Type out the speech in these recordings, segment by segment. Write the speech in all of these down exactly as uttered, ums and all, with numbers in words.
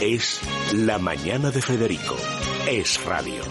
Es La Mañana de Federico. Es radio.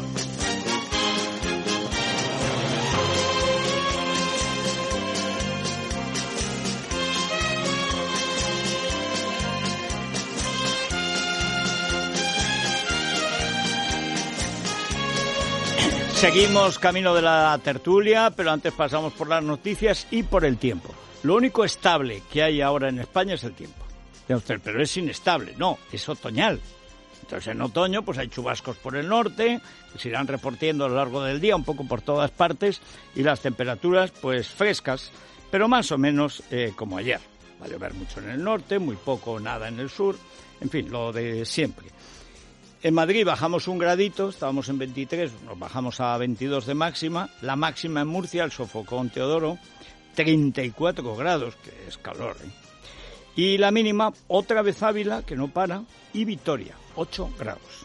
Seguimos camino de la tertulia, pero antes pasamos por las noticias y por el tiempo. Lo único estable que hay ahora en España es el tiempo. Pero es inestable, no, es otoñal. Entonces en otoño pues hay chubascos por el norte, que se irán repartiendo a lo largo del día, un poco por todas partes, y las temperaturas pues frescas, pero más o menos eh, como ayer. Va a llover mucho en el norte, muy poco o nada en el sur, en fin, lo de siempre. En Madrid bajamos un gradito, estábamos en veintitrés, nos bajamos a veintidós de máxima. La máxima en Murcia, el Sofocón Teodoro, treinta y cuatro grados, que es calor, ¿eh? Y la mínima, otra vez Ávila, que no para, y Vitoria, ocho grados.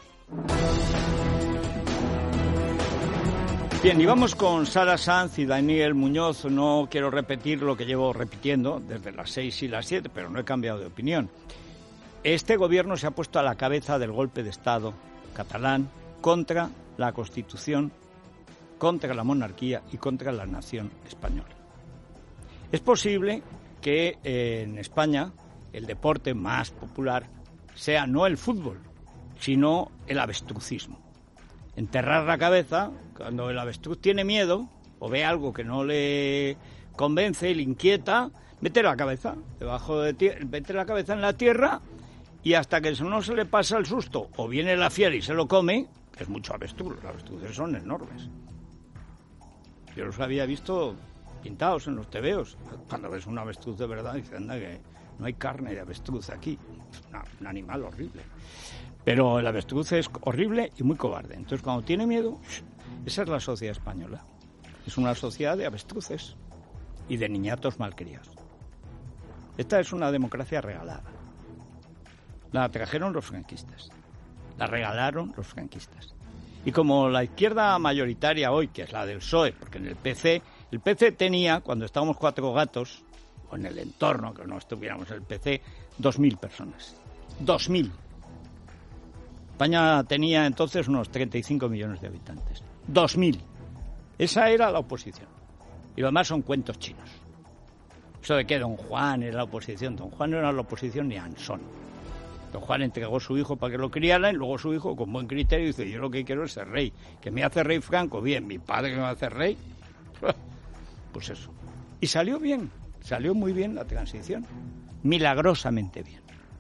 Bien, y vamos con Sara Sanz y Daniel Muñoz. No quiero repetir lo que llevo repitiendo desde las seis y las siete, pero no he cambiado de opinión. Este gobierno se ha puesto a la cabeza del golpe de Estado catalán contra la Constitución, contra la monarquía y contra la nación española. Es posible que eh, en España el deporte más popular sea no el fútbol, sino el avestrucismo. Enterrar la cabeza, cuando el avestruz tiene miedo o ve algo que no le convence y le inquieta, mete la cabeza debajo de tierra, mete la cabeza en la tierra. Y hasta que no se le pasa el susto o viene la fiera y se lo come, que es mucho avestruz, los avestruces son enormes. Yo los había visto pintados en los tebeos. Cuando ves un avestruz de verdad, dices, anda, que no hay carne de avestruz aquí. Es una, un animal horrible. Pero el avestruz es horrible y muy cobarde. Entonces, cuando tiene miedo, esa es la sociedad española. Es una sociedad de avestruces y de niñatos malcriados. Esta es una democracia regalada. La trajeron los franquistas, la regalaron los franquistas. Y como la izquierda mayoritaria hoy, que es la del P S O E, porque en el P C, el P C tenía, cuando estábamos cuatro gatos, o en el entorno, que no estuviéramos en el P C, dos mil personas. Dos mil. España tenía entonces unos treinta y cinco millones de habitantes. Dos mil. Esa era la oposición. Y lo demás son cuentos chinos. Eso de que Don Juan era la oposición. Don Juan no era la oposición ni Ansón. Don Juan entregó a su hijo para que lo criara y luego su hijo, con buen criterio, dice, yo lo que quiero es ser rey. ¿Que me hace rey Franco? Bien. ¿Mi padre que me hace rey? Pues eso. Y salió bien. Salió muy bien la transición. Milagrosamente bien.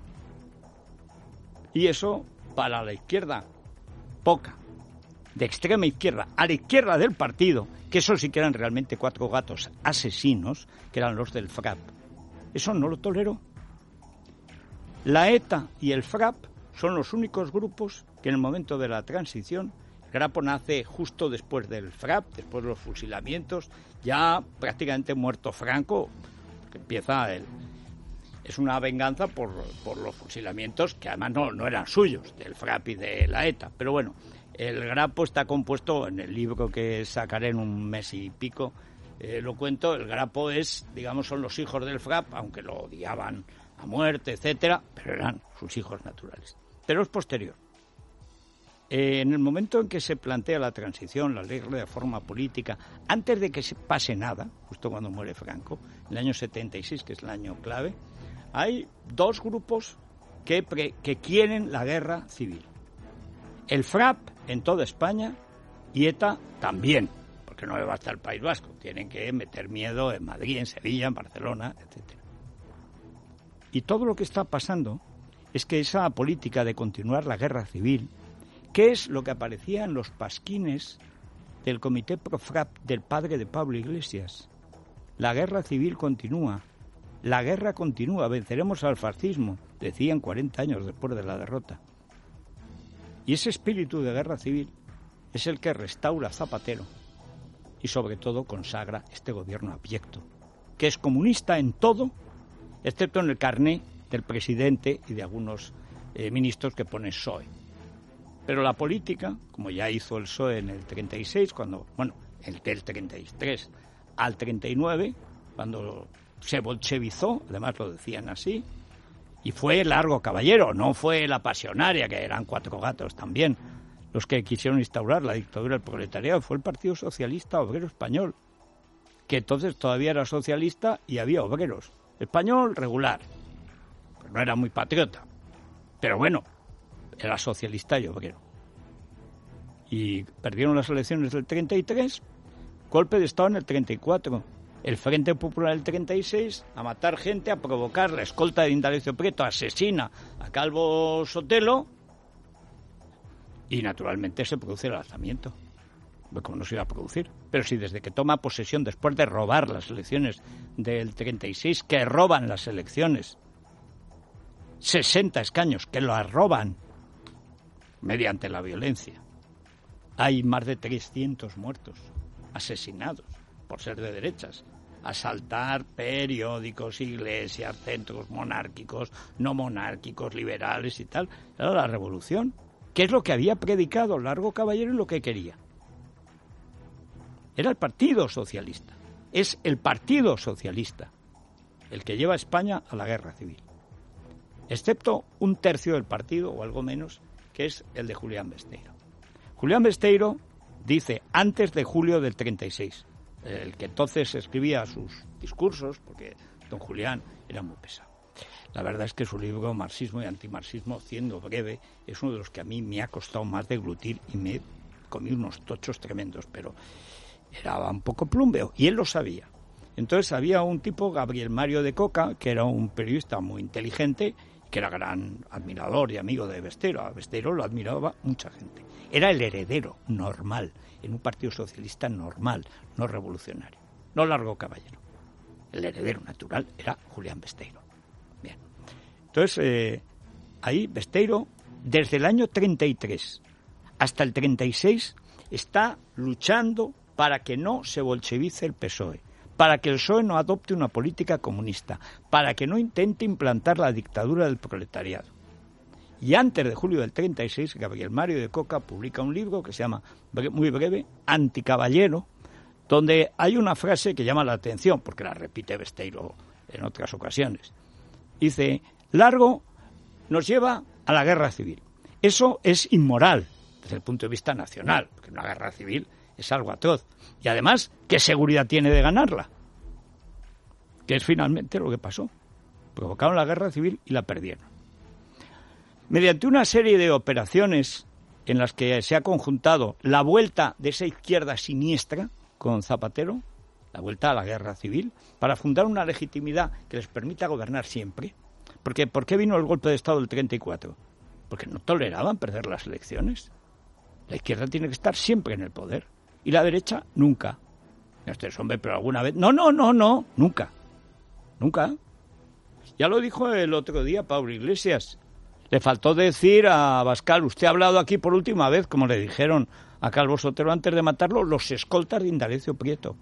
Y eso, para la izquierda, poca. De extrema izquierda, a la izquierda del partido, que eso sí que eran realmente cuatro gatos asesinos, que eran los del FRAP. Eso no lo toleró. La ETA y el FRAP son los únicos grupos que en el momento de la transición, el Grapo nace justo después del FRAP, después de los fusilamientos, ya prácticamente muerto Franco, que empieza el... Es una venganza por, por los fusilamientos, que además no, no eran suyos, del FRAP y de la ETA. Pero bueno, el Grapo está compuesto, en el libro que sacaré en un mes y pico, eh, lo cuento, el Grapo es, digamos, son los hijos del FRAP, aunque lo odiaban a muerte, etcétera, pero eran sus hijos naturales. Pero es posterior. Eh, en el momento en que se plantea la transición, la ley de reforma política, antes de que se pase nada, justo cuando muere Franco, en el año setenta y seis, que es el año clave, hay dos grupos que, pre, que quieren la guerra civil. El FRAP en toda España y ETA también, porque no le basta el País Vasco, tienen que meter miedo en Madrid, en Sevilla, en Barcelona, etcétera. Y todo lo que está pasando es que esa política de continuar la guerra civil, que es lo que aparecía en los pasquines del Comité Pro-FRAP del padre de Pablo Iglesias, la guerra civil continúa, la guerra continúa, venceremos al fascismo, decían cuarenta años después de la derrota. Y ese espíritu de guerra civil es el que restaura Zapatero y sobre todo consagra este gobierno abyecto, que es comunista en todo, excepto en el carné del presidente y de algunos eh, ministros que pone P S O E. Pero la política, como ya hizo el P S O E en el treinta y seis, cuando, bueno, el del treinta y tres al treinta y nueve, cuando se bolchevizó, además lo decían así, Y fue Largo Caballero, no fue la Pasionaria, que eran cuatro gatos también, los que quisieron instaurar la dictadura del proletariado. Fue el Partido Socialista Obrero Español, que entonces todavía era socialista y había obreros. Español regular, pues no era muy patriota, pero bueno, era socialista y obrero. Y perdieron las elecciones del treinta y tres, golpe de Estado en el treinta y cuatro. El Frente Popular del treinta y seis, a matar gente, a provocar. La escolta de Indalecio Prieto asesina a Calvo Sotelo y naturalmente se produce el alzamiento. ¿Cómo no se iba a producir? Pero si desde que toma posesión, después de robar las elecciones del treinta y seis, que roban las elecciones, sesenta escaños que las roban mediante la violencia, hay más de trescientos muertos, asesinados por ser de derechas, asaltar periódicos, iglesias, centros monárquicos, no monárquicos, liberales y tal. Era la revolución. ¿Qué es lo que había predicado Largo Caballero y lo que quería? Era el Partido Socialista. Es el Partido Socialista el que lleva a España a la guerra civil. Excepto un tercio del partido, o algo menos, que es el de Julián Besteiro. Julián Besteiro dice, antes de julio del treinta y seis, el que entonces escribía sus discursos, porque don Julián era muy pesado. La verdad es que su libro Marxismo y Antimarxismo, siendo breve, es uno de los que a mí me ha costado más deglutir y me comí unos tochos tremendos, pero era un poco plumbeo, y él lo sabía. Entonces había un tipo, Gabriel Mario de Coca, que era un periodista muy inteligente, que era gran admirador y amigo de Besteiro. A Besteiro lo admiraba mucha gente. Era el heredero normal, en un partido socialista normal, no revolucionario, no Largo Caballero. El heredero natural era Julián Besteiro. Bien. Entonces, eh, ahí Besteiro, desde el año treinta y tres hasta el treinta y seis, está luchando para que no se bolchevice el P S O E, para que el P S O E no adopte una política comunista, para que no intente implantar la dictadura del proletariado. Y antes de julio del treinta y seis, Gabriel Mario de Coca publica un libro que se llama, muy breve, Anticaballero, donde hay una frase que llama la atención, porque la repite Besteiro en otras ocasiones. Dice, Largo nos lleva a la guerra civil. Eso es inmoral desde el punto de vista nacional, porque una guerra civil es algo atroz. Y además, ¿qué seguridad tiene de ganarla? Que es finalmente lo que pasó. Provocaron la guerra civil y la perdieron. Mediante una serie de operaciones en las que se ha conjuntado la vuelta de esa izquierda siniestra con Zapatero, la vuelta a la guerra civil, para fundar una legitimidad que les permita gobernar siempre. Porque, ¿por qué vino el golpe de Estado del treinta y cuatro? Porque no toleraban perder las elecciones. La izquierda tiene que estar siempre en el poder. Y la derecha, nunca. Este es hombre, pero alguna vez... No, no, no, no, nunca. Nunca. Ya lo dijo el otro día Pablo Iglesias. Le faltó decir a Abascal, usted ha hablado aquí por última vez, como le dijeron a Calvo Sotelo antes de matarlo, los escoltas de Indalecio Prieto.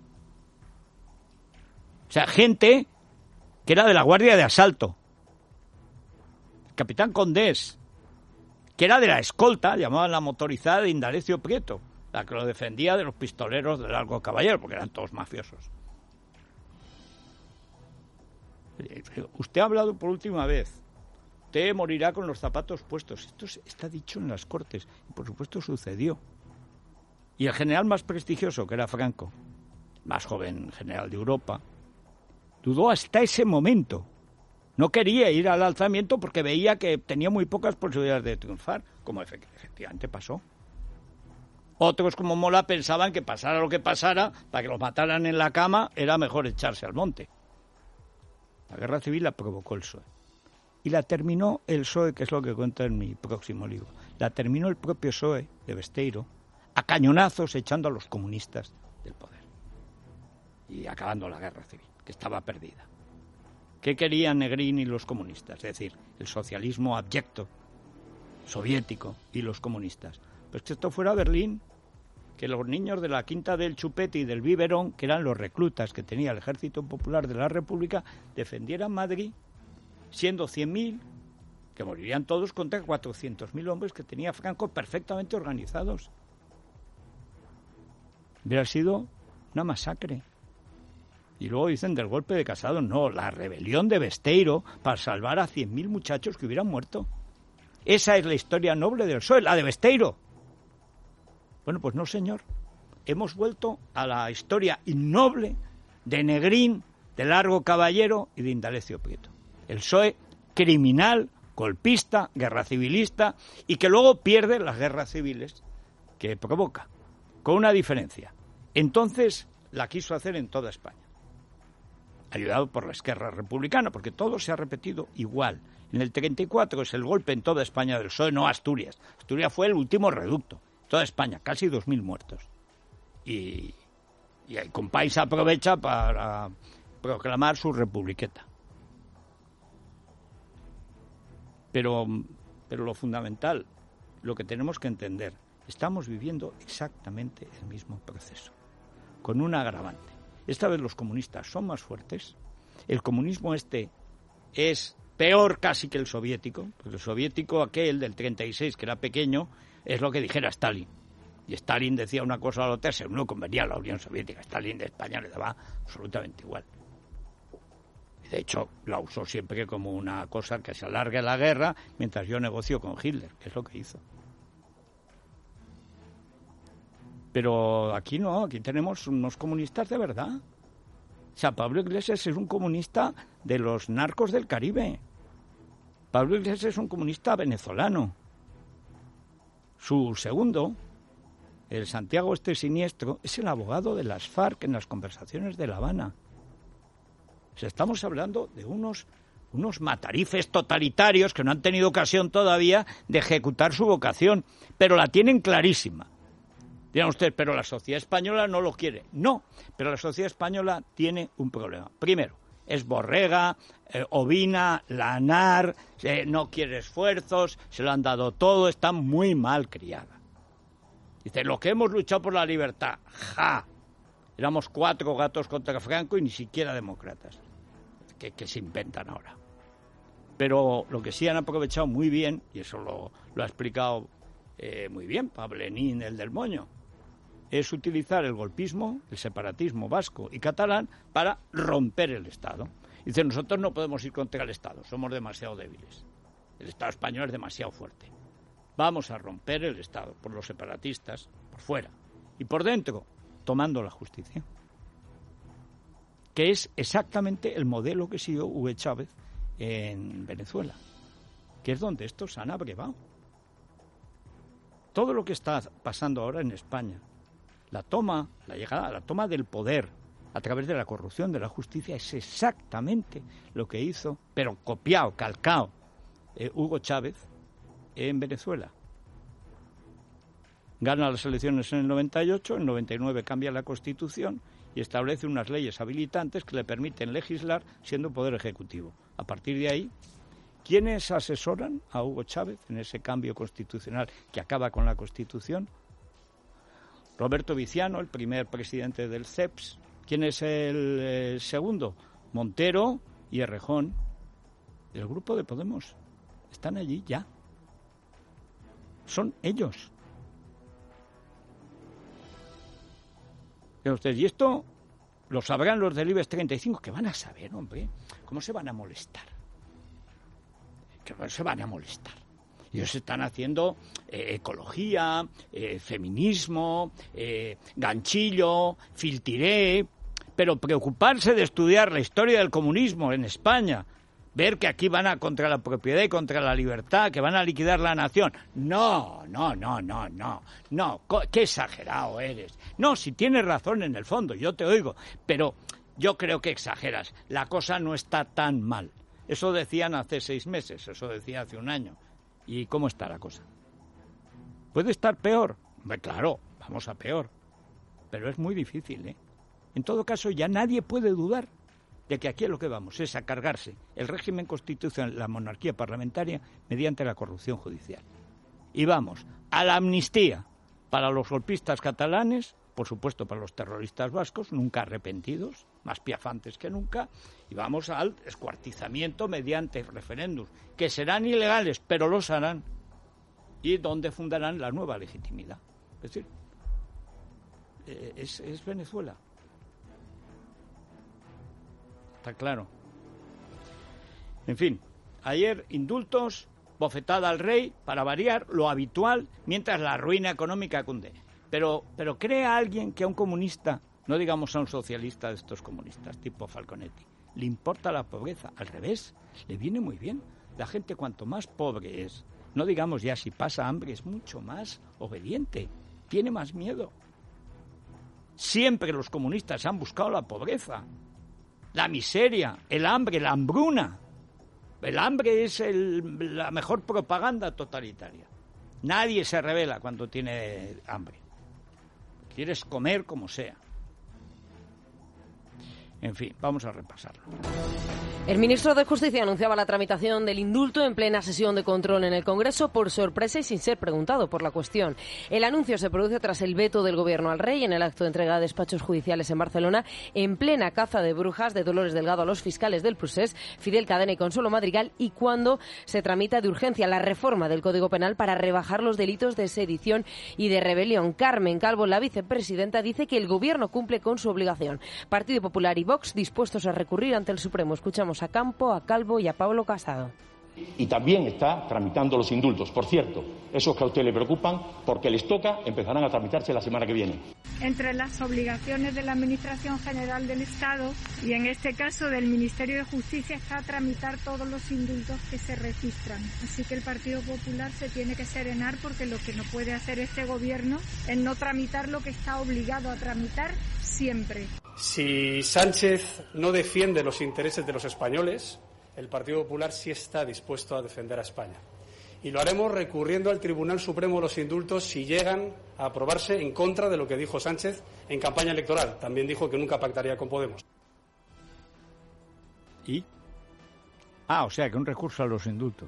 O sea, gente que era de la Guardia de Asalto. El capitán Condés, que era de la escolta, llamaban la motorizada de Indalecio Prieto, la que lo defendía de los pistoleros de Largo Caballero, porque eran todos mafiosos. Usted ha hablado por última vez. Usted morirá con los zapatos puestos. Esto está dicho en las Cortes. Y por supuesto sucedió. Y el general más prestigioso, que era Franco, más joven general de Europa, dudó hasta ese momento. No quería ir al alzamiento porque veía que tenía muy pocas posibilidades de triunfar, como efectivamente pasó. Otros, como Mola, pensaban que pasara lo que pasara, para que los mataran en la cama, era mejor echarse al monte. La guerra civil la provocó el P S O E. Y la terminó el P S O E, que es lo que cuento en mi próximo libro. La terminó el propio P S O E de Besteiro, a cañonazos echando a los comunistas del poder. Y acabando la guerra civil, que estaba perdida. ¿Qué querían Negrín y los comunistas? Es decir, el socialismo abyecto, soviético, y los comunistas. Pues que esto fuera Berlín, que los niños de la Quinta del Chupete y del Biberón, que eran los reclutas que tenía el Ejército Popular de la República, defendieran Madrid, siendo cien mil, que morirían todos contra cuatrocientos mil hombres que tenía Franco perfectamente organizados. Hubiera sido una masacre. Y luego dicen del golpe de Casado. No, la rebelión de Besteiro para salvar a cien mil muchachos que hubieran muerto. Esa es la historia noble del P S O E, la de Besteiro. Bueno, pues no, señor. Hemos vuelto a la historia innoble de Negrín, de Largo Caballero y de Indalecio Prieto. El P S O E criminal, golpista, guerra civilista, y que luego pierde las guerras civiles que provoca, con una diferencia. Entonces la quiso hacer en toda España, ayudado por la Esquerra Republicana, porque todo se ha repetido igual. En el treinta y cuatro es el golpe en toda España del P S O E, no Asturias. Asturias fue el último reducto. Toda España, casi dos mil muertos. Y, y el Compáis aprovecha para proclamar su republiqueta. Pero, pero lo fundamental, lo que tenemos que entender, estamos viviendo exactamente el mismo proceso, con un agravante. Esta vez los comunistas son más fuertes. El comunismo este es peor casi que el soviético, porque el soviético aquel del treinta y seis, que era pequeño, es lo que dijera Stalin. Y Stalin decía una cosa a la otra, según no convenía a la Unión Soviética. Stalin de España le daba absolutamente igual. Y de hecho, la usó siempre como una cosa que se alargue la guerra mientras yo negocio con Hitler, que es lo que hizo. Pero aquí no, aquí tenemos unos comunistas de verdad. O sea, Pablo Iglesias es un comunista de los narcos del Caribe. Pablo Iglesias es un comunista venezolano. Su segundo, el Santiago este siniestro, es el abogado de las FARC en las conversaciones de La Habana. O sea, estamos hablando de unos, unos matarifes totalitarios que no han tenido ocasión todavía de ejecutar su vocación, pero la tienen clarísima. Dirán ustedes, pero la sociedad española no lo quiere. No, pero la sociedad española tiene un problema. Primero, es borrega, eh, ovina, lanar, eh, no quiere esfuerzos, se lo han dado todo, está muy mal criada. Dice, lo que hemos luchado por la libertad, ja, éramos cuatro gatos contra Franco y ni siquiera demócratas, que, que se inventan ahora. Pero lo que sí han aprovechado muy bien, y eso lo, lo ha explicado eh, muy bien Pablenín, el del Moño, es utilizar el golpismo, el separatismo vasco y catalán para romper el Estado. Dice, nosotros no podemos ir contra el Estado, somos demasiado débiles. El Estado español es demasiado fuerte. Vamos a romper el Estado por los separatistas, por fuera. Y por dentro, tomando la justicia. Que es exactamente el modelo que siguió Hugo Chávez en Venezuela. Que es donde estos han abrevado. Todo lo que está pasando ahora en España, la toma, la llegada, la toma del poder a través de la corrupción de la justicia es exactamente lo que hizo, pero copiado, calcado, eh, Hugo Chávez en Venezuela. Gana las elecciones en el noventa y ocho, en el noventa y nueve cambia la Constitución y establece unas leyes habilitantes que le permiten legislar siendo poder ejecutivo. A partir de ahí, ¿quiénes asesoran a Hugo Chávez en ese cambio constitucional que acaba con la Constitución? Roberto Viciano, el primer presidente del C E P S. ¿Quién es el eh, segundo? Montero y Errejón. El grupo de Podemos. Están allí ya. Son ellos. Ustedes, y esto lo sabrán los del IBEX treinta y cinco, que van a saber, hombre, cómo se van a molestar. Que no se van a molestar. Ellos están haciendo eh, ecología, eh, feminismo, eh, ganchillo, filtiré, pero preocuparse de estudiar la historia del comunismo en España, ver que aquí van a contra la propiedad y contra la libertad, que van a liquidar la nación. No, no, no, no, no, no, qué exagerado eres. No, si tienes razón en el fondo, yo te oigo, pero yo creo que exageras. La cosa no está tan mal. Eso decían hace seis meses, eso decía hace un año. ¿Y cómo está la cosa? ¿Puede estar peor? Pues claro, vamos a peor. Pero es muy difícil, ¿eh? En todo caso, ya nadie puede dudar de que aquí lo que vamos es a cargarse el régimen constitucional, la monarquía parlamentaria, mediante la corrupción judicial. Y vamos a la amnistía para los golpistas catalanes, por supuesto para los terroristas vascos, nunca arrepentidos, más piafantes que nunca, y vamos al descuartizamiento mediante referéndums, que serán ilegales, pero los harán, y donde fundarán la nueva legitimidad. Es decir, es, es Venezuela. está claro. En fin, ayer indultos, bofetada al rey, para variar, lo habitual, mientras la ruina económica cunde. Pero, pero ¿cree a alguien que a un comunista, no digamos a un socialista de estos comunistas, tipo Falconetti, le importa la pobreza? Al revés, le viene muy bien. La gente cuanto más pobre es, no digamos ya si pasa hambre, es mucho más obediente, tiene más miedo. Siempre los comunistas han buscado la pobreza, la miseria, el hambre, la hambruna. El hambre es el, la mejor propaganda totalitaria. Nadie se rebela cuando tiene hambre. Quieres comer como sea. En fin, vamos a repasarlo. El ministro de Justicia anunciaba la tramitación del indulto en plena sesión de control en el Congreso por sorpresa y sin ser preguntado por la cuestión. El anuncio se produce tras el veto del Gobierno al Rey en el acto de entrega de despachos judiciales en Barcelona, en plena caza de brujas de Dolores Delgado a los fiscales del Procés, Fidel Cadena y Consuelo Madrigal, y cuando se tramita de urgencia la reforma del Código Penal para rebajar los delitos de sedición y de rebelión. Carmen Calvo, la vicepresidenta, dice que el Gobierno cumple con su obligación. Partido Popular y Vox dispuestos a recurrir ante el Supremo. Escuchamos a Campo, a Calvo y a Pablo Casado. Y también está tramitando los indultos. Por cierto, esos que a usted le preocupan, porque les toca, empezarán a tramitarse la semana que viene. Entre las obligaciones de la Administración General del Estado y en este caso del Ministerio de Justicia está tramitar todos los indultos que se registran. Así que el Partido Popular se tiene que serenar, porque lo que no puede hacer este gobierno es no tramitar lo que está obligado a tramitar siempre. Si Sánchez no defiende los intereses de los españoles, el Partido Popular sí está dispuesto a defender a España. Y lo haremos recurriendo al Tribunal Supremo los indultos si llegan a aprobarse en contra de lo que dijo Sánchez en campaña electoral. También dijo que nunca pactaría con Podemos. ¿Y? Ah, o sea, que un recurso a los indultos.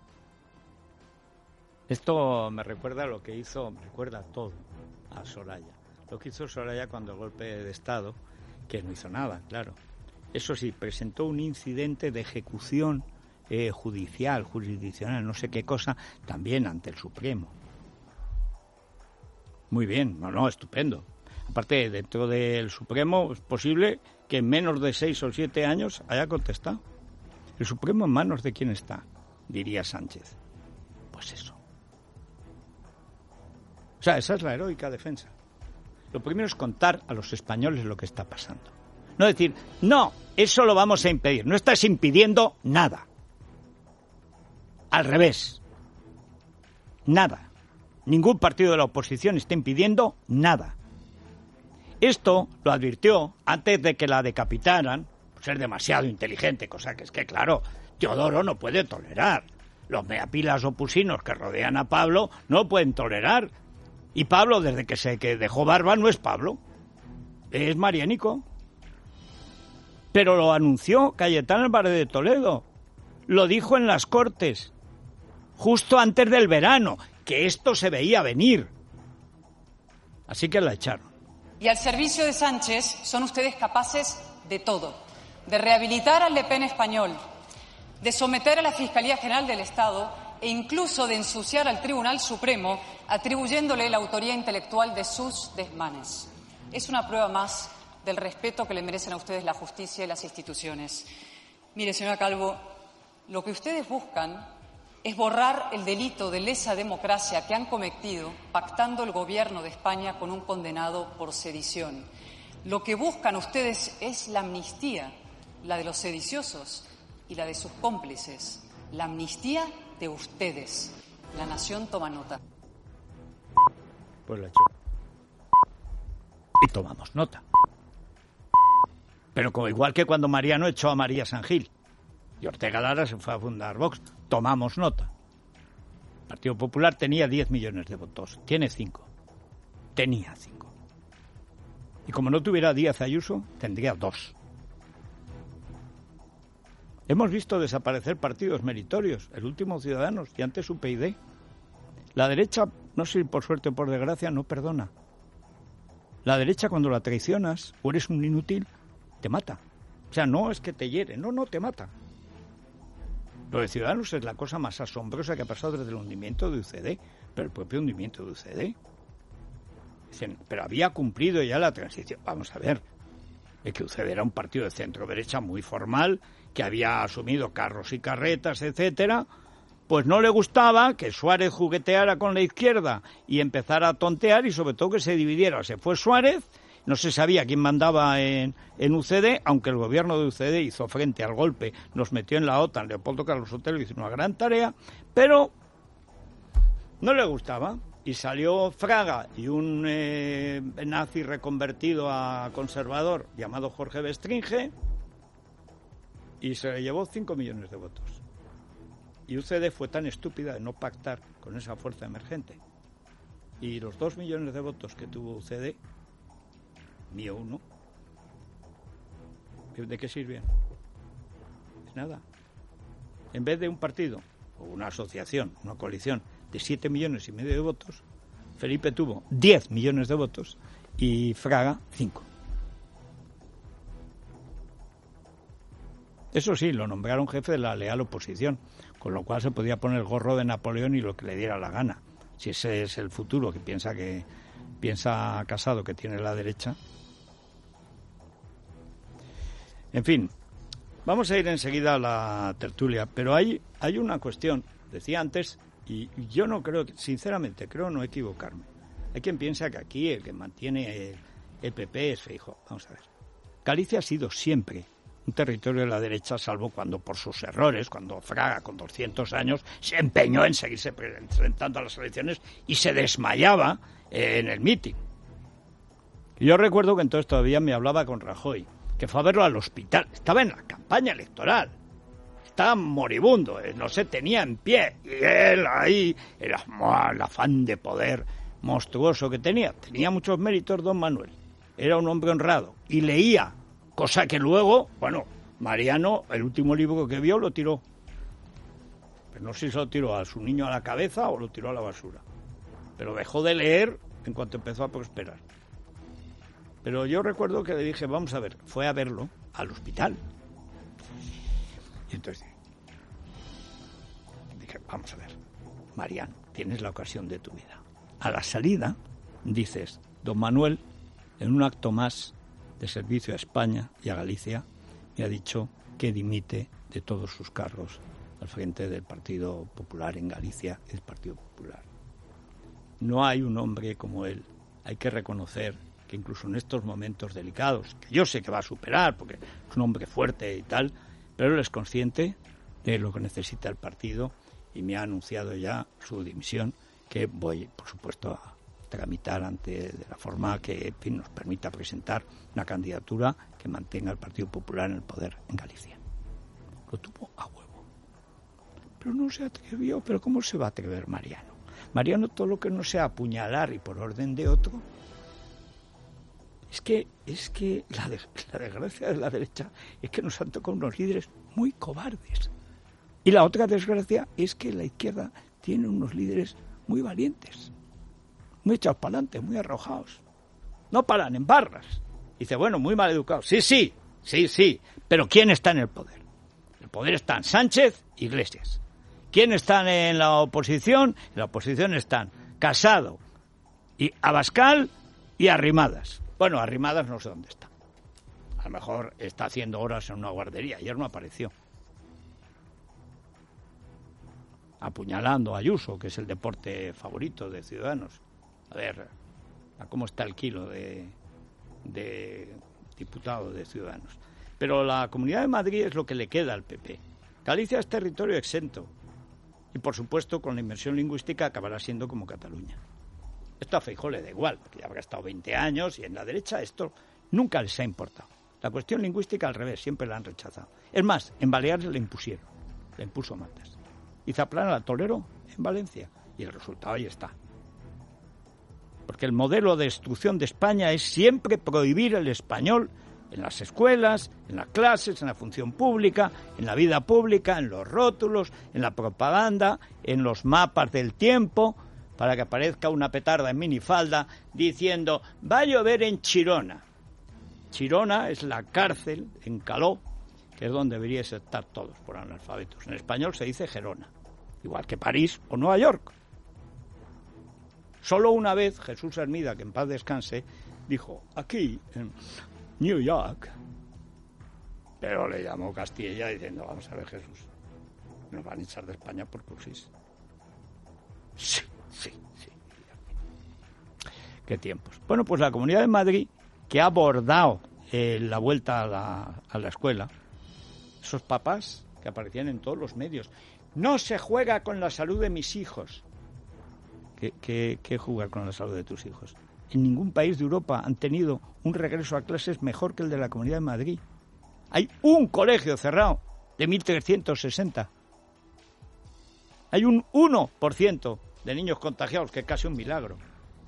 Esto me recuerda a lo que hizo, me recuerda todo a Soraya. Lo que hizo Soraya cuando el golpe de Estado, que no hizo nada, claro. Eso sí, presentó un incidente de ejecución eh, judicial, jurisdiccional, no sé qué cosa, también ante el Supremo. Muy bien, no, no, estupendo. Aparte, dentro del Supremo es posible que en menos de seis o siete años haya contestado. ¿El Supremo en manos de quién está?, diría Sánchez. Pues eso. O sea, esa es la heroica defensa. Lo primero es contar a los españoles lo que está pasando. No decir, no, eso lo vamos a impedir. No estás impidiendo nada. Al revés. Nada. Ningún partido de la oposición está impidiendo nada. Esto lo advirtió antes de que la decapitaran, por ser demasiado inteligente, cosa que es que, claro, Teodoro no puede tolerar. Los meapilas opusinos que rodean a Pablo no pueden tolerar. Y Pablo, desde que se que dejó barba, no es Pablo. Es Mariánico. Pero lo anunció Cayetano Álvarez de Toledo. Lo dijo en las Cortes, justo antes del verano, que esto se veía venir. Así que la echaron. Y al servicio de Sánchez son ustedes capaces de todo. De rehabilitar al Le Pen español, de someter a la Fiscalía General del Estado e incluso de ensuciar al Tribunal Supremo atribuyéndole la autoría intelectual de sus desmanes. Es una prueba más del respeto que le merecen a ustedes la justicia y las instituciones. Mire, señora Calvo, lo que ustedes buscan es borrar el delito de lesa democracia que han cometido pactando el gobierno de España con un condenado por sedición. Lo que buscan ustedes es la amnistía, la de los sediciosos y la de sus cómplices. La amnistía de ustedes. La nación toma nota. Pues la echó. Y tomamos nota. Pero como igual que cuando Mariano echó a María San Gil y Ortega Lara se fue a fundar Vox, tomamos nota. El Partido Popular tenía diez millones de votos, tiene cinco. Tenía cinco. Y como no tuviera Díaz Ayuso, tendría dos. Hemos visto desaparecer partidos meritorios, el último Ciudadanos y antes U P y D. La derecha, no sé si por suerte o por desgracia, no perdona. La derecha, cuando la traicionas o eres un inútil, te mata. O sea, no es que te hiere, no, no, te mata. Lo de Ciudadanos es la cosa más asombrosa que ha pasado desde el hundimiento de U C D, pero el propio hundimiento de U C D. Dicen, pero había cumplido ya la transición. Vamos a ver. Es que U C D era un partido de centro-derecha muy formal, que había asumido carros y carretas, etcétera. Pues no le gustaba que Suárez jugueteara con la izquierda y empezara a tontear, y sobre todo que se dividiera. Se fue Suárez, no se sabía quién mandaba en, en U C D, aunque el gobierno de U C D hizo frente al golpe, nos metió en la OTAN, Leopoldo Carlos Sotelo hizo una gran tarea, pero no le gustaba. Y salió Fraga y un eh, nazi reconvertido a conservador llamado Jorge Bestringe, y se le llevó cinco millones de votos. Y U C D fue tan estúpida de no pactar con esa fuerza emergente. Y los dos millones de votos que tuvo U C D, mío uno, ¿de qué sirvieron? Pues nada. En vez de un partido, o una asociación, una coalición, de siete millones y medio de votos, Felipe tuvo diez millones de votos y Fraga cinco. Eso sí, lo nombraron jefe de la leal oposición, con lo cual se podía poner el gorro de Napoleón y lo que le diera la gana. Si ese es el futuro que piensa que piensa Casado que tiene la derecha. En fin, vamos a ir enseguida a la tertulia, pero hay, hay una cuestión, decía antes, y yo no creo, sinceramente, creo no equivocarme. Hay quien piensa que aquí el que mantiene el, el P P es Feijóo. Vamos a ver. Galicia ha sido siempre un territorio de la derecha, salvo cuando por sus errores, cuando Fraga con doscientos años se empeñó en seguirse presentando a las elecciones y se desmayaba en el mitin. Yo recuerdo que entonces todavía me hablaba con Rajoy, que fue a verlo al hospital, estaba en la campaña electoral, estaba moribundo, no se tenía en pie, y él ahí, era el afán de poder monstruoso que tenía, tenía muchos méritos don Manuel, era un hombre honrado, y leía, cosa que luego, bueno, Mariano, el último libro que vio, lo tiró. Pero no sé si se lo tiró a su niño a la cabeza o lo tiró a la basura. Pero dejó de leer en cuanto empezó a prosperar. Pero yo recuerdo que le dije, vamos a ver, fue a verlo al hospital. Y entonces dije, vamos a ver, Mariano, tienes la ocasión de tu vida. A la salida dices, don Manuel, en un acto más de servicio a España y a Galicia, me ha dicho que dimite de todos sus cargos al frente del Partido Popular en Galicia y del Partido Popular. No hay un hombre como él. Hay que reconocer que incluso en estos momentos delicados, que yo sé que va a superar, porque es un hombre fuerte y tal, pero él es consciente de lo que necesita el partido y me ha anunciado ya su dimisión, que voy, por supuesto, a tramitar ante de la forma que en fin, nos permita presentar una candidatura que mantenga al Partido Popular en el poder en Galicia. Lo tuvo a huevo. Pero no se atrevió. ¿Pero cómo se va a atrever Mariano? Mariano, todo lo que no sea apuñalar y por orden de otro. Es que, es que la, de, la desgracia de la derecha es que nos han tocado unos líderes muy cobardes. Y la otra desgracia es que la izquierda tiene unos líderes muy valientes, muy echados para adelante, muy arrojados. No paran en barras. Dice, bueno, muy mal educados. Sí, sí, sí, sí. Pero ¿quién está en el poder? El poder están Sánchez y Iglesias. ¿Quién están en la oposición? En la oposición están Casado y Abascal y Arrimadas. Bueno, Arrimadas no sé dónde está. A lo mejor está haciendo horas en una guardería. Ayer no apareció. Apuñalando a Ayuso, que es el deporte favorito de Ciudadanos. A ver, ¿a cómo está el kilo de, de diputado de Ciudadanos? Pero la Comunidad de Madrid es lo que le queda al P P. Galicia es territorio exento. Y, por supuesto, con la inmersión lingüística acabará siendo como Cataluña. Esto a Feijóo le da igual, porque ya habrá estado veinte años y en la derecha esto nunca les ha importado. La cuestión lingüística, al revés, siempre la han rechazado. Es más, en Baleares le impusieron, le impuso Matas. Y Zaplana la toleró en Valencia. Y el resultado ahí está. Porque el modelo de destrucción de España es siempre prohibir el español en las escuelas, en las clases, en la función pública, en la vida pública, en los rótulos, en la propaganda, en los mapas del tiempo, para que aparezca una petarda en minifalda diciendo, va a llover en Chirona. Chirona es la cárcel en Caló, que es donde deberíais estar todos por analfabetos. En español se dice Gerona, igual que París o Nueva York. Solo una vez Jesús Hermida, que en paz descanse, dijo, aquí, en, New York. Pero le llamó Castilla diciendo, vamos a ver, Jesús, nos van a echar de España por cursis. Sí, sí, sí. Qué tiempos. Bueno, pues la Comunidad de Madrid, que ha abordado eh, la vuelta a la, a la escuela, esos papás que aparecían en todos los medios, no se juega con la salud de mis hijos. ¿Qué, qué, qué jugar con la salud de tus hijos? En ningún país de Europa han tenido un regreso a clases mejor que el de la Comunidad de Madrid. Hay un colegio cerrado de mil trescientos sesenta. Hay un uno por ciento de niños contagiados, que es casi un milagro.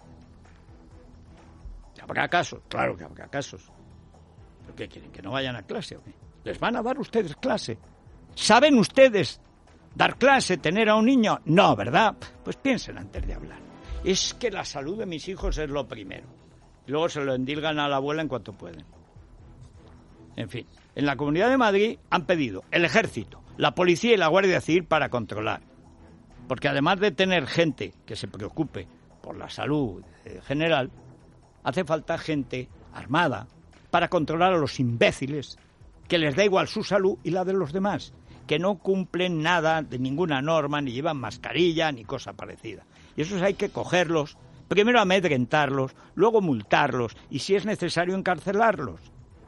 ¿Habrá casos? Claro que habrá casos. ¿Pero qué quieren? ¿Que no vayan a clase o qué? ¿Les van a dar ustedes clase? ¿Saben ustedes dar clase, tener a un niño? No, ¿verdad? Pues piensen antes de hablar. Es que la salud de mis hijos es lo primero. Luego se lo endilgan a la abuela en cuanto pueden. En fin, en la Comunidad de Madrid han pedido el Ejército, la Policía y la Guardia Civil para controlar. Porque además de tener gente que se preocupe por la salud eh, general, hace falta gente armada para controlar a los imbéciles que les da igual su salud y la de los demás, que no cumplen nada de ninguna norma, ni llevan mascarilla, ni cosa parecida. Y esos hay que cogerlos, primero amedrentarlos, luego multarlos y, si es necesario, encarcelarlos.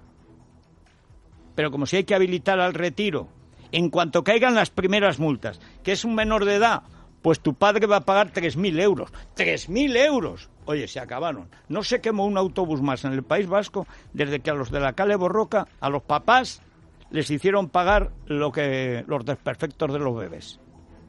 Pero como si hay que habilitar al retiro, en cuanto caigan las primeras multas, que es un menor de edad, pues tu padre va a pagar tres mil euros. ¡tres mil euros! Oye, se acabaron. No se quemó un autobús más en el País Vasco desde que a los de la Cale Borroca, a los papás, les hicieron pagar lo que los desperfectos de los bebés.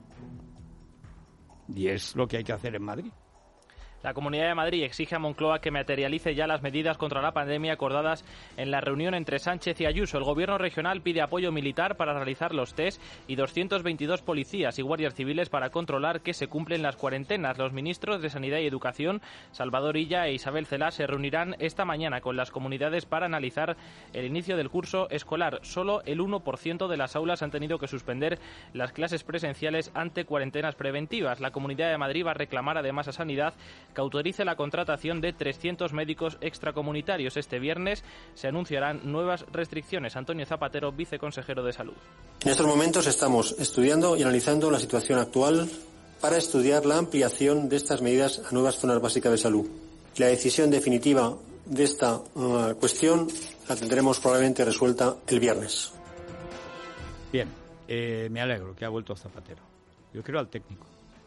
Y es lo que hay que hacer en Madrid. La Comunidad de Madrid exige a Moncloa que materialice ya las medidas contra la pandemia acordadas en la reunión entre Sánchez y Ayuso. El gobierno regional pide apoyo militar para realizar los test y doscientos veintidós policías y guardias civiles para controlar que se cumplen las cuarentenas. Los ministros de Sanidad y Educación, Salvador Illa e Isabel Celaá, se reunirán esta mañana con las comunidades para analizar el inicio del curso escolar. Solo el uno por ciento de las aulas han tenido que suspender las clases presenciales ante cuarentenas preventivas. La Comunidad de Madrid va a reclamar además a Sanidad que autorice la contratación de trescientos médicos extracomunitarios. Este viernes se anunciarán nuevas restricciones. Antonio Zapatero, viceconsejero de Salud. En estos momentos estamos estudiando y analizando la situación actual para estudiar la ampliación de estas medidas a nuevas zonas básicas de salud. La decisión definitiva de esta uh, cuestión la tendremos probablemente resuelta el viernes. Bien, eh, me alegro que ha vuelto Zapatero. Yo quiero al técnico.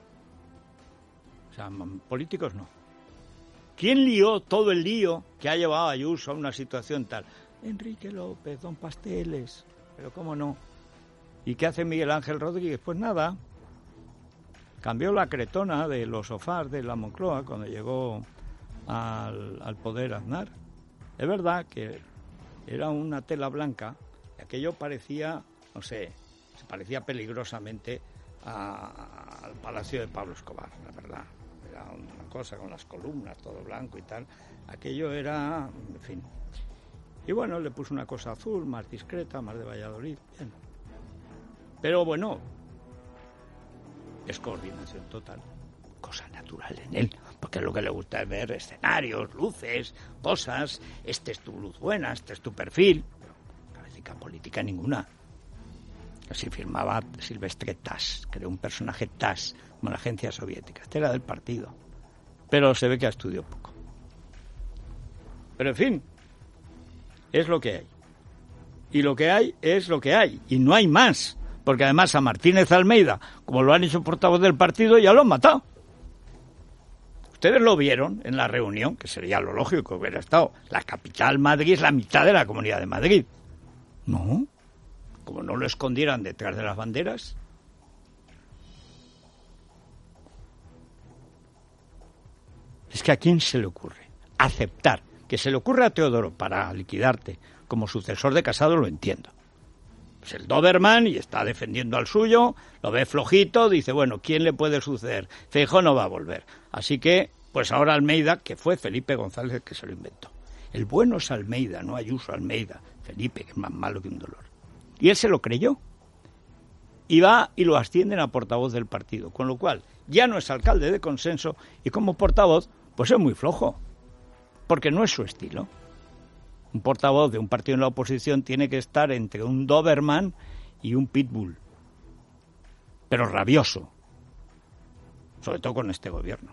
O sea, políticos no. ¿Quién lió todo el lío que ha llevado a Ayuso a una situación tal? Enrique López, don Pasteles, pero cómo no. ¿Y qué hace Miguel Ángel Rodríguez? Pues nada, cambió la cretona de los sofás de la Moncloa cuando llegó al, al poder Aznar. Es verdad que era una tela blanca y aquello parecía, no sé, se parecía peligrosamente a, al Palacio de Pablo Escobar, la verdad. Era una cosa con las columnas, todo blanco y tal. Aquello era, en fin. Y bueno, le puso una cosa azul, más discreta, más de Valladolid. Bien. Pero bueno, es coordinación total. Cosa natural en él, porque lo que le gusta es ver escenarios, luces, cosas. Este es tu luz buena, este es tu perfil. Pero cabecita política ninguna. Así firmaba Silvestre Tass, creó un personaje Tass, como la agencia soviética. Este era del partido, pero se ve que ha estudiado poco. Pero en fin, es lo que hay. Y lo que hay es lo que hay, y no hay más. Porque además a Martínez Almeida, como lo han hecho portavoz del partido, ya lo han matado. Ustedes lo vieron en la reunión, que sería lo lógico que hubiera estado. La capital, Madrid, es la mitad de la Comunidad de Madrid. No, como no lo escondieran detrás de las banderas. Es que ¿a quién se le ocurre aceptar que se le ocurra a Teodoro para liquidarte como sucesor de Casado? Lo entiendo. Pues el Doberman, y está defendiendo al suyo, lo ve flojito, dice, bueno, ¿quién le puede suceder? Feijóo no va a volver. Así que, pues ahora Almeida, que fue Felipe González el que se lo inventó. El bueno es Almeida, no Ayuso, Almeida. Felipe, que es más malo que un dolor. Y él se lo creyó. Y va y lo ascienden a portavoz del partido. Con lo cual, ya no es alcalde de consenso y como portavoz, pues es muy flojo. Porque no es su estilo. Un portavoz de un partido en la oposición tiene que estar entre un Doberman y un Pitbull. Pero rabioso. Sobre todo con este gobierno.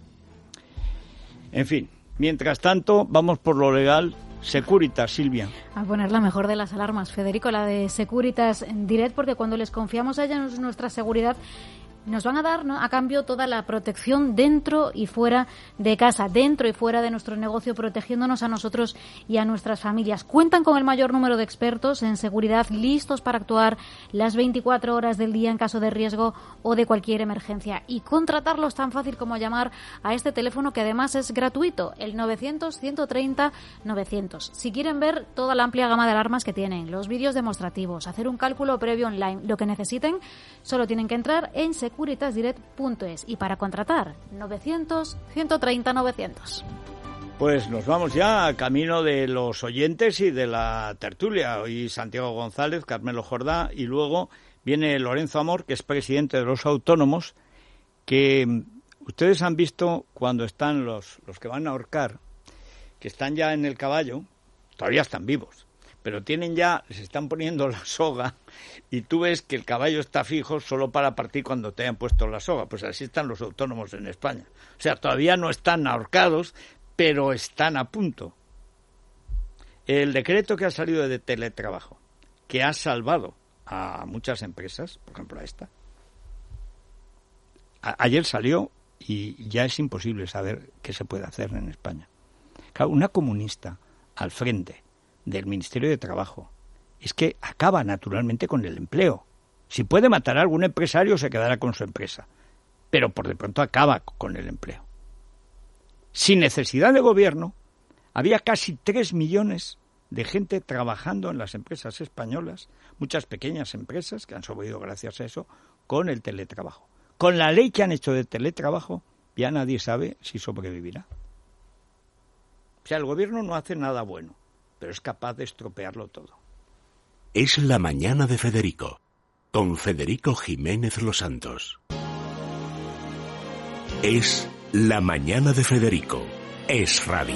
En fin, mientras tanto, vamos por lo legal. Securitas, Silvia. A poner la mejor de las alarmas, Federico, la de Securitas Direct, porque cuando les confiamos a ellas nuestra seguridad, nos van a dar, ¿no?, a cambio toda la protección dentro y fuera de casa, dentro y fuera de nuestro negocio, protegiéndonos a nosotros y a nuestras familias. Cuentan con el mayor número de expertos en seguridad listos para actuar las veinticuatro horas del día en caso de riesgo o de cualquier emergencia. Y contratarlos tan fácil como llamar a este teléfono, que además es gratuito, el novecientos, ciento treinta, novecientos. Si quieren ver toda la amplia gama de alarmas que tienen, los vídeos demostrativos, hacer un cálculo previo online, lo que necesiten, solo tienen que entrar en securitas direct punto es y para contratar novecientos, ciento treinta, novecientos. Pues nos vamos ya a camino de los oyentes y de la tertulia. Hoy Santiago González, Carmelo Jordá y luego viene Lorenzo Amor, que es presidente de los autónomos, que ustedes han visto cuando están los, los que van a ahorcar, que están ya en el caballo, todavía están vivos, pero tienen ya, les están poniendo la soga y tú ves que el caballo está fijo solo para partir cuando te hayan puesto la soga. Pues así están los autónomos en España. O sea, todavía no están ahorcados, pero están a punto. El decreto que ha salido de teletrabajo, que ha salvado a muchas empresas, por ejemplo a esta, a- ayer salió y ya es imposible saber qué se puede hacer en España. Claro, una comunista al frente del Ministerio de Trabajo es que acaba naturalmente con el empleo. Si puede matar a algún empresario, se quedará con su empresa, pero por de pronto acaba con el empleo. Sin necesidad de gobierno, había casi tres millones de gente trabajando en las empresas españolas, muchas pequeñas empresas que han sobrevivido gracias a eso, con el teletrabajo. Con la ley que han hecho de teletrabajo, ya nadie sabe si sobrevivirá. O sea, el gobierno no hace nada bueno, pero es capaz de estropearlo todo. Es la mañana de Federico, con Federico Jiménez Los Santos. Es la mañana de Federico. Es radio.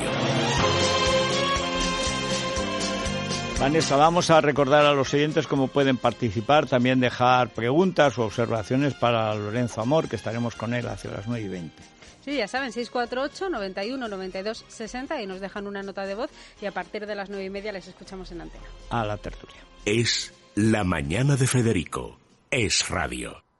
Vanessa, vamos a recordar a los oyentes cómo pueden participar, también dejar preguntas o observaciones para Lorenzo Amor, que estaremos con él hacia las nueve y veinte. Sí, ya saben, seis cuatro ocho, noventa y uno, noventa y dos, sesenta y nos dejan una nota de voz y a partir de las nueve y media les escuchamos en antena. A la tertulia. Es la mañana de Federico. Es radio.